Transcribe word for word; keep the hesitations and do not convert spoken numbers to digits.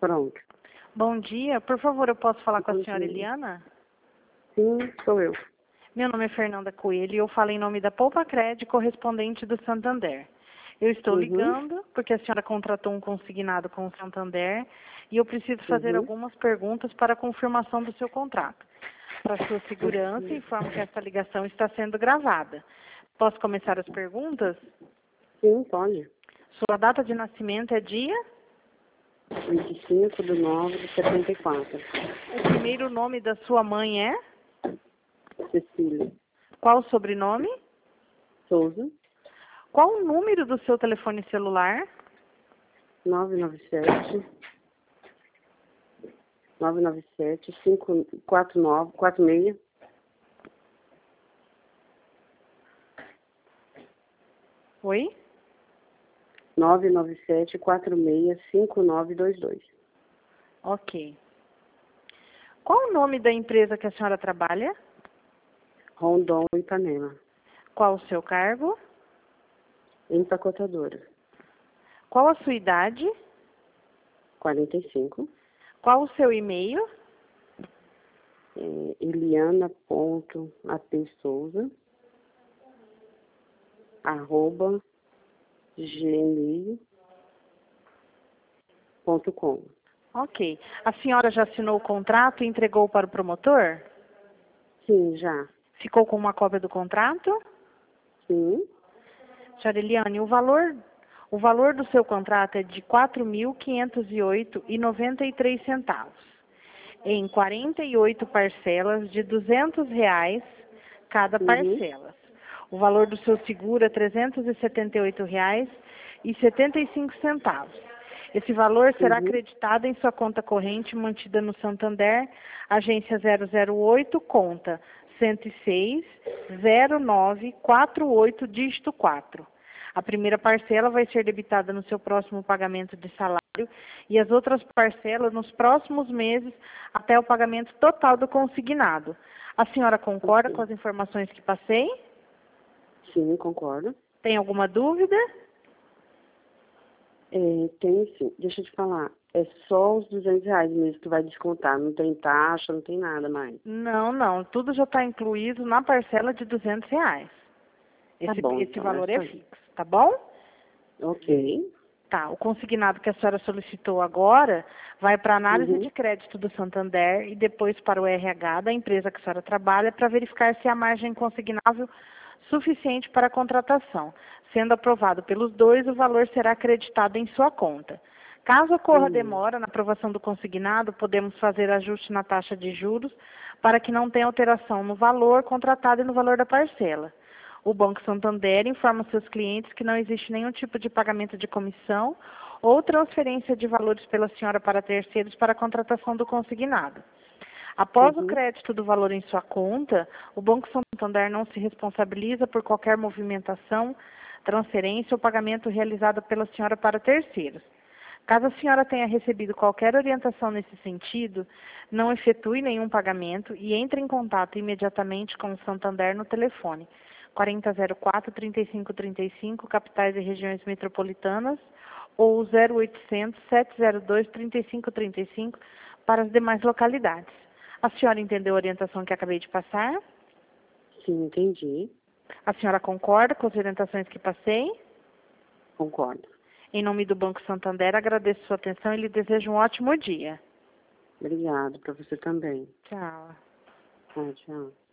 Pronto. Bom dia, por favor, eu posso falar com Bom a senhora dia. Eliana? Sim, sou eu. Meu nome é Fernanda Coelho e eu falo em nome da Poupa Cred, correspondente do Santander. Eu estou Uhum. ligando porque a senhora contratou um consignado com o Santander e eu preciso fazer Uhum. algumas perguntas para a confirmação do seu contrato. Para sua segurança, Uhum. informo que esta ligação está sendo gravada. Posso começar as perguntas? Sim, pode. Sua data de nascimento é dia? vinte e cinco de nove de setenta e quatro. O primeiro nome da sua mãe é? Cecília Qual o sobrenome? Souza, Qual o número do seu telefone celular? nove nove sete, nove nove sete, cinco quatro nove, quatro seis. Oi? nove nove sete, quatro seis, cinco nove dois dois. Ok. Qual o nome da empresa que a senhora trabalha? Rondon, Ipanema. Qual o seu cargo? Empacotadora. Qual a sua idade? quarenta e cinco. Qual o seu e-mail? É, Eliana.apsouza arroba gmail ponto com. Ok. A senhora já assinou o contrato e entregou para o promotor? Sim, já. Ficou com uma cópia do contrato? Sim. Senhora Eliane, o valor, o valor do seu contrato é de quatro mil quinhentos e oito reais e noventa e três centavos, em quarenta e oito parcelas de duzentos reais cada Uhum. parcela. O valor do seu seguro é trezentos e setenta e oito reais e setenta e cinco centavos. Esse valor será Uhum. acreditado em sua conta corrente mantida no Santander, agência zero zero oito, conta cento e seis, zero nove quatro oito, dígito quatro. A primeira parcela vai ser debitada no seu próximo pagamento de salário e as outras parcelas nos próximos meses até o pagamento total do consignado. A senhora concorda com Ok. as informações que passei? Sim, concordo. Tem alguma dúvida? É, tem sim. Deixa eu te falar. É só os duzentos reais mesmo que vai descontar. Não tem taxa, não tem nada mais. Não, não. Tudo já está incluído na parcela de duzentos reais. Tá Esse, bom, esse então. É valor é só isso. fixo, tá bom? Ok. Tá. O consignado que a senhora solicitou agora vai para a análise Uhum. de crédito do Santander e depois para o R H da empresa que a senhora trabalha para verificar se há margem consignável suficiente para a contratação. Sendo aprovado pelos dois, o valor será acreditado em sua conta. Caso ocorra Uhum. demora na aprovação do consignado, podemos fazer ajuste na taxa de juros para que não tenha alteração no valor contratado e no valor da parcela. O Banco Santander informa seus clientes que não existe nenhum tipo de pagamento de comissão ou transferência de valores pela senhora para terceiros para a contratação do consignado. Após o Uhum. crédito do valor em sua conta, o Banco Santander não se responsabiliza por qualquer movimentação, transferência ou pagamento realizado pela senhora para terceiros. Caso a senhora tenha recebido qualquer orientação nesse sentido, não efetue nenhum pagamento e entre em contato imediatamente com o Santander no telefone quarenta zero quatro, trinta e cinco trinta e cinco, capitais e regiões metropolitanas, ou zero oitocentos, sete zero dois, trinta e cinco trinta e cinco para as demais localidades. A senhora entendeu a orientação que acabei de passar? Sim, entendi. A senhora concorda com as orientações que passei? Concordo. Em nome do Banco Santander, agradeço sua atenção e lhe desejo um ótimo dia. Obrigada. Para você também. Tchau. Ah, tchau.